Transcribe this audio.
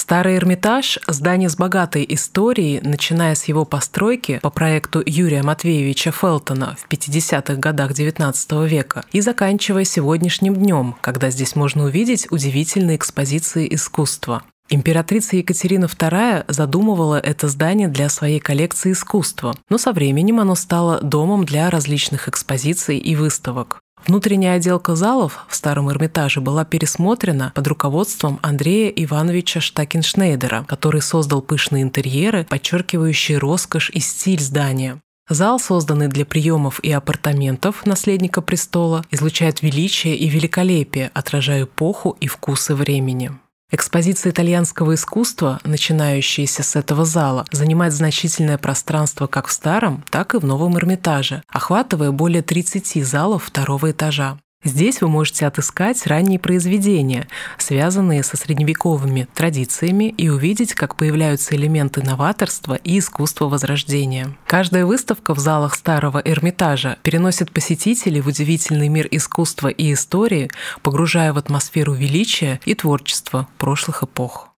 Старый Эрмитаж – здание с богатой историей, начиная с его постройки по проекту Юрия Матвеевича Фелтона в 50-х годах XIX века и заканчивая сегодняшним днем, когда здесь можно увидеть удивительные экспозиции искусства. Императрица Екатерина II задумывала это здание для своей коллекции искусства, но со временем оно стало домом для различных экспозиций и выставок. Внутренняя отделка залов в Старом Эрмитаже была пересмотрена под руководством Андрея Ивановича Штакеншнейдера, который создал пышные интерьеры, подчеркивающие роскошь и стиль здания. Зал, созданный для приемов и апартаментов наследника престола, излучает величие и великолепие, отражая эпоху и вкусы времени. Экспозиция итальянского искусства, начинающаяся с этого зала, занимает значительное пространство как в Старом, так и в Новом Эрмитаже, охватывая более 30 залов второго этажа. Здесь вы можете отыскать ранние произведения, связанные со средневековыми традициями, и увидеть, как появляются элементы новаторства и искусства Возрождения. Каждая выставка в залах Старого Эрмитажа переносит посетителей в удивительный мир искусства и истории, погружая в атмосферу величия и творчества прошлых эпох.